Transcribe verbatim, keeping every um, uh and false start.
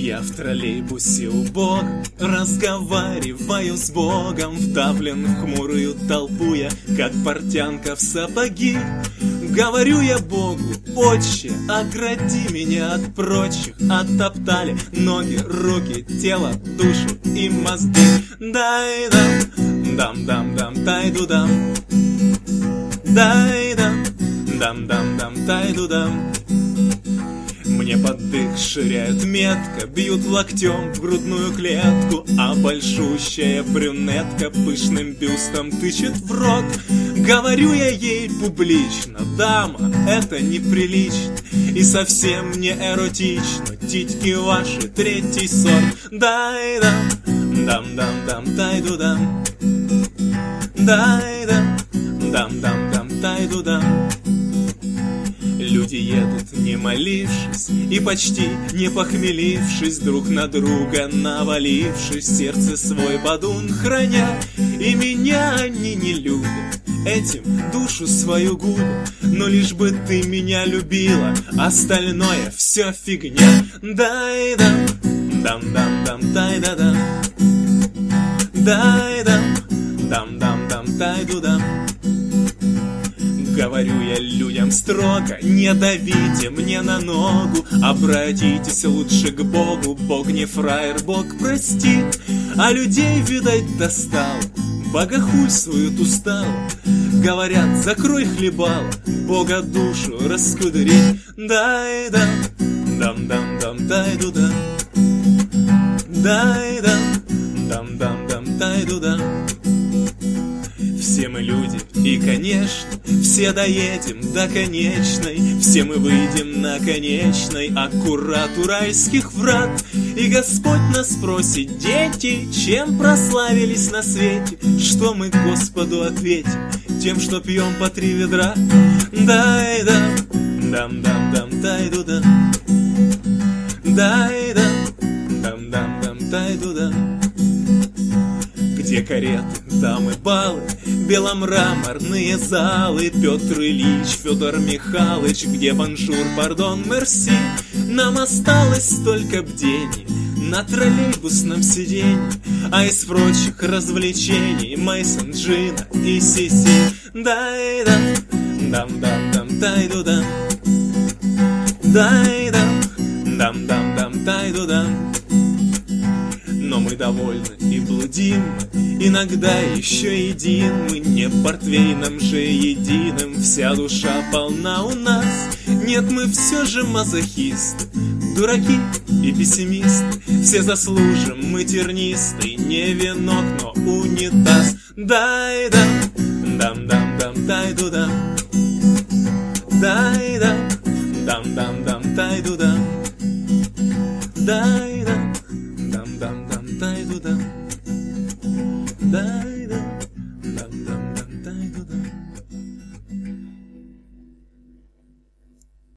Я в троллейбусе у Бога разговариваю с Богом, вдавлен в хмурую толпу я, как портянка в сапоги. Говорю я Богу: Отче, огради меня от прочих. Оттоптали ноги, руки, тело, душу и мозги. Дай-дам, дам-дам-дам, тай-ду-дам. Дай-дам, дам-дам-дам, тай-ду-дам. Мне под дых ширяют метко, бьют локтем в грудную клетку, а большущая брюнетка пышным бюстом тычет в рот. Говорю я ей публично: дама, это неприлично и совсем не эротично. Титьки ваши третий сорт. Дай-дам, дам-дам-дам, тай-ду-дам. Дай-дам, дам-дам-дам, тай-ду-дам. Люди едут, не молившись, и почти не похмелившись, друг на друга навалившись, сердце свой бадун храня. И меня они не любят, этим душу свою губят. Но лишь бы ты меня любила, остальное все фигня. Дай-дам, дам-дам-дам, тай-да-дам. Дай-дам, дам-дам-дам, тай-ду-дам. Говорю я людям строго: не давите мне на ногу, обратитесь лучше к Богу. Бог не фраер, Бог простит, а людей, видать, достал, богохульствуют устало. Говорят: закрой хлебало, Бога душу раскудри. Дай-дам, дам-дам-дам, тай-ду-дам. Дай-дам, дам-дам-дам, тай-ду-дам. Все мы люди, и, конечно, все доедем до конечной. Все мы выйдем на конечной аккурат у райских врат. И Господь нас спросит: дети, чем прославились на свете? Что мы Господу ответим? Тем, что пьем по три ведра. Дай-дам, дам-дам-дам, тай-ду-дам. Дай-дам, дам-дам-дам, тай-ду-дам. Где кареты, дамы, балы, беломраморные залы, Петр Ильич, Федор Михайлович, где бонжур, пардон, мерси. Нам осталось только бдение на троллейбусном сиденье, а из прочих развлечений Мейсон, Джина и Сиси. Дай-дам, дам-дам-дам, тай-ду-дам. Дай-дам, дам-дам-дам, тай-ду-дам. Но мы довольны и блудим, иногда еще едим мы, не портвейном же единым вся душа полна у нас. Нет, мы все же мазохисты, дураки и пессимисты, все заслужим мы тернисты, не венок, но унитаз. Дай-дам, дам-дам-дам, тай-ду-дам. Дай-дам, дам-дам-дам, тай-ду-дам. Дай-дам, дам-дам-дам, тай-ду-дам. Дай